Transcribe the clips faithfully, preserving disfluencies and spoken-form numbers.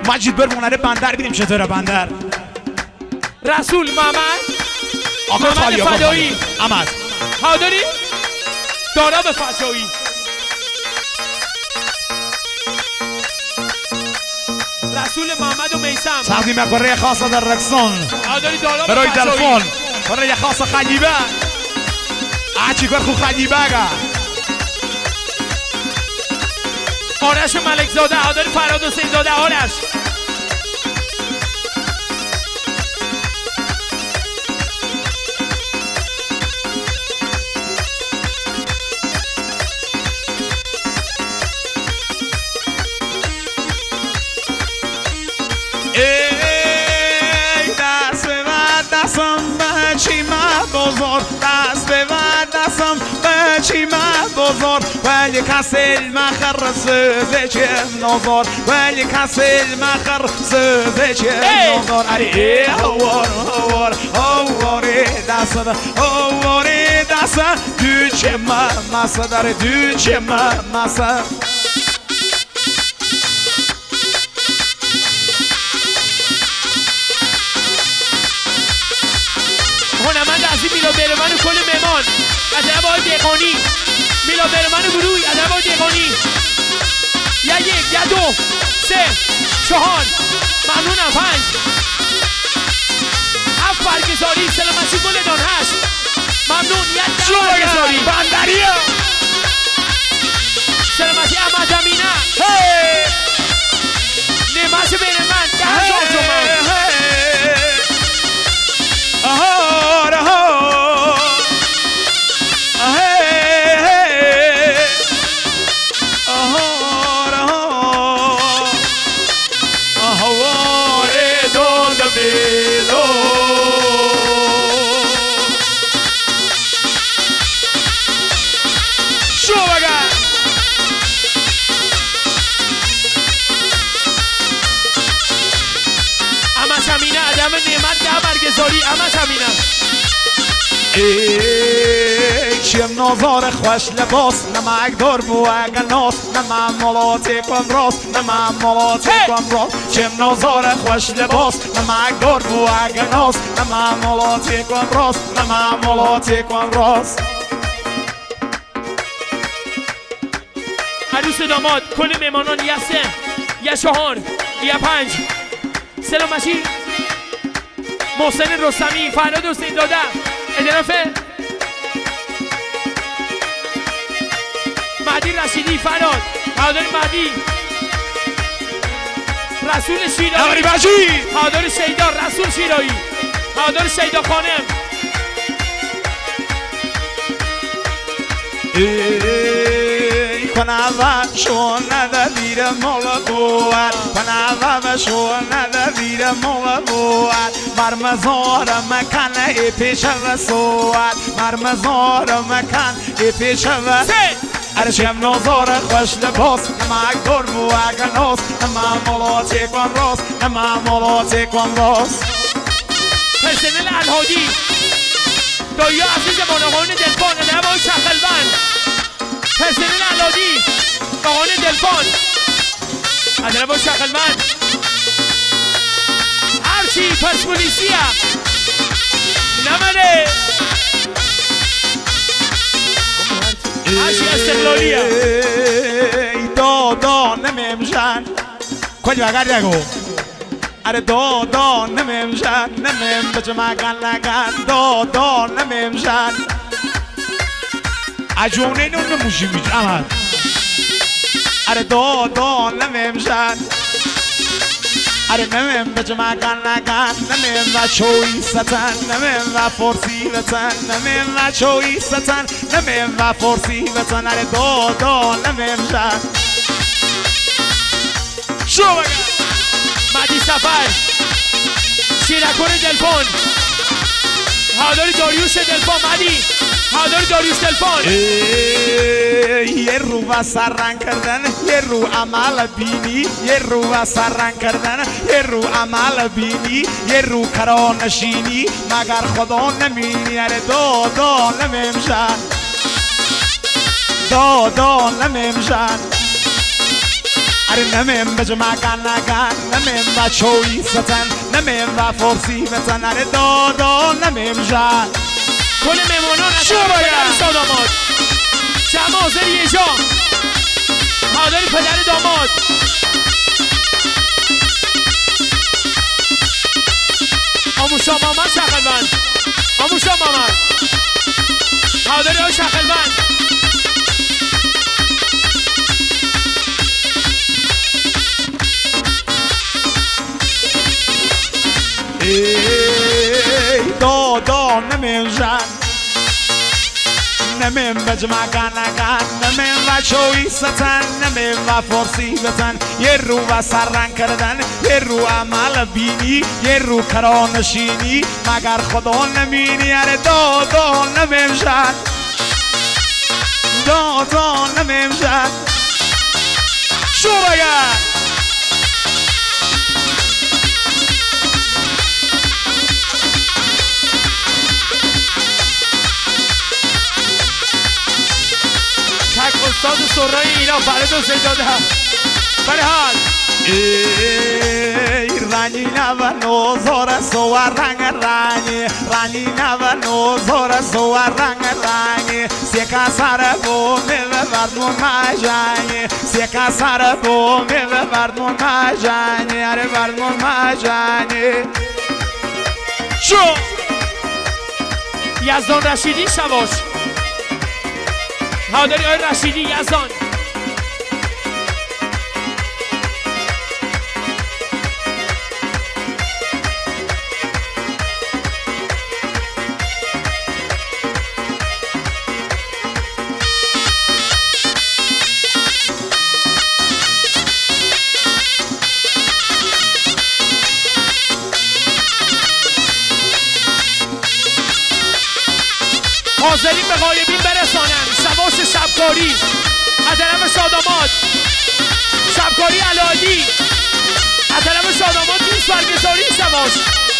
مجید برمون نره بندر ببینیم چطوره بندر. رسول محمد آقا محمد فدایی احمد حاضری دارا به فجایی رسول محمد و میثم تقدیم برای خاصه در رقصان حاضری دارا به برای فجایی تلفن برای خاصه خلیبه آچی کار خو خلیبه آرش ملک زاده حاضری فراد حسین زاده آرش ای دست به دستم به چی بزرگ دست به دستم به چی بزرگ ولی کسی المخر سوزه چه نظر ولی کسی المخر سوزه چه نظر اری ای هوار هوار هواری دست هواری دست دو چه مسا داره دو چه مسا هنرمند عزیز میلاد برمن و کل مهمان از جناب آقای دهقانی میلاد برمن و گروهی از جناب آقای دهقانی یا یک یا دو سه چهار ممنونم پنج هفت برگزاری سلامتی گلدان هشت ممنون یک ده برگزاری بندریه سلامتی احمد امینه نعمت برمن ده هزار تومن اما همینم ای چیم نظار خوش لباس نمک دار بو اگناس نمم ملاتی کن راست نمم ملاتی کن راست چیم نظار خوش لباس نمک دار بو اگناس نمم ملاتی کن راست نمم ملاتی کن راست عروس داماد کل میمانان یه سه یه چهار یه پنج سلامتی محسن رستمی فراد حسین داده ادراف مهدی رشیدی فراد حاضر مهدی رسول شیرایی حاضر شیدا رسول شیرایی حاضر شیدا خانم کنم شون ندیر مال بود کنم شون ندیر مال بود مرمزار مکان ای پیش رسوت مرمزار مکان ای پیش رسوت ارشم نظار خوش لباس نمک دور بو اگناس نمم ملاتی کن راست نمم ملاتی کن راست پرسنل الهادی دایی عزیز بانوان دلفان نمای شخلبند پرسنل الهادی بانوان دلفان نمای شخلبند هرچی پرسپولیسیه نمانه هرچی استقلالیه دادا نمیمشن کجا بگر نگو اره دادا نمیمشن نمیم بچه مگن نگن دادا نمیمشن اجونه اینو نموشی میشه احمد اره دادا نمیمشن اره نمیم بچه مگن نگن نمیم و چوی ستن نمیم و فرسی بتن نمیم و چوی ستن نمیم و فرسی بتن اره دادا نمیمشن شو بگن مهدی سفر شیرکور دلفون حاضر داریوش دلفون مهدی حاضر داریوش دلفون یه رو و سررنگ کردن یه رو عمل بینی یه رو و سررنگ کردن یه رو عمل بینی یه رو کرانشینی مگر خدا نمینی اره دادا نمیمشن دادا نمیمشن اره یاری نمیم بجمع کن نکن نمیم و چوی ستن نمیم و فرسی بتن اره دادا نمیم جن کل مهمانان از پدر ساداماد شما حاضر یه جا حاضر پدر داماد آموشا مامد شخلبند آموشا مامد حاضر ها شخلبند ای دادا نمیم جن نمیم بجمع کن نکن نمیم و چوی ستن نمیم و فرسی بتن یه رو و سررنگ کردن یه رو عمل بینی یه رو کرانشینی مگر خدا نمینی اره دادا نمیم جن دادا نمیم جن شو بگن تک استاد سرای اینا فرد و سیداده هم برحال ای رنی نو نوزار سوار رنگ رنی رنی نو نوزار سوار رنگ رنی سیکا سر بومی و بردمون مجانی سیکا سر بومی و بردمون مجانی اره بردمون مجانی شو یزدان رشیدی شواش حاضری آی رشیدی یزدان حاضرین به غایبین برسانن شباش شبکاری از طرف شاداماد شبکاری علادی از طرف شاداماد نیست برگزاری شباش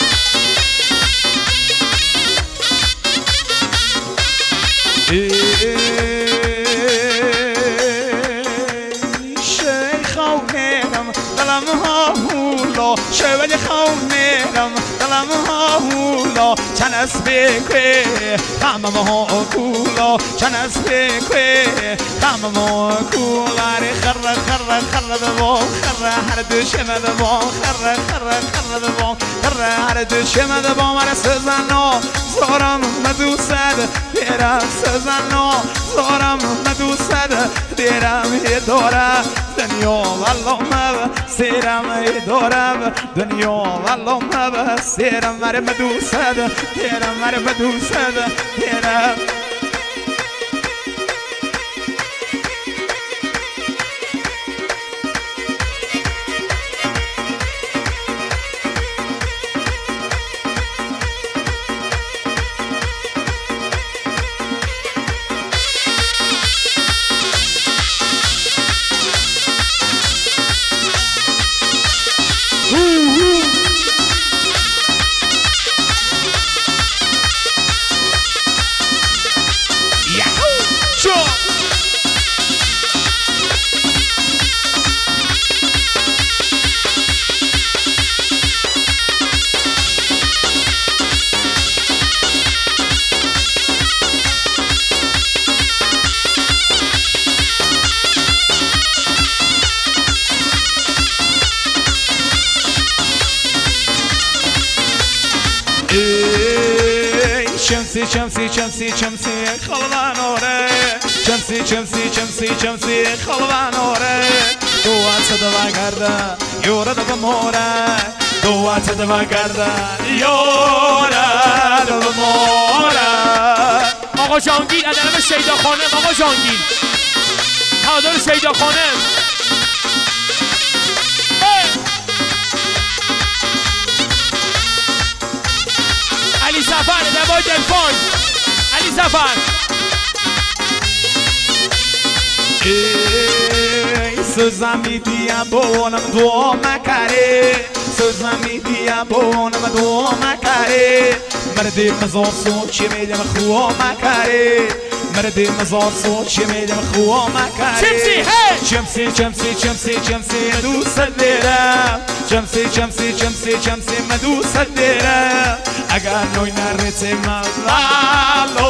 شیخ خونم دلم ها هولا شوال خونم دلم ها هولا چند از بکه خمم ها کولا چند از بکه خمم ها کولا خر خر خر ببام خر هر دوشم ببام خر خر خر ببام خر هر دوشم ببام ار سزنا زارم مدوسد دیرم سزنا زارم مدوسد دیرم یه دارم دنیا والله ما سیرم یه دارم دنیا والله ما سیرم مر مدوسد دیرم مر مدوسد دیرم شمسی شمسی شمسی شمسی خلوان اوره شمسی شمسی شمسی شمسی خلوان اوره دوات دوا گردن یورد بموره دوات دوا گردن یورد بموره آقا جانگیر از طرف شیدا خانم آقا جانگیر حاضر شیدا خانم علی زفر دوای دلفان علی زفر سوزم میدیم بونم دو مکره سوزم میدیم بونم دو مکره مردی مزار سوچی میدیم خو مکره مردي مزار صوت شميل مخوا مكاري شمسي هي شمسي شمسي شمسي شمسي مدوس الليلة شمسي شمسي شمسي شمسي مدوس الليلة اگر نوی نرسي مالالو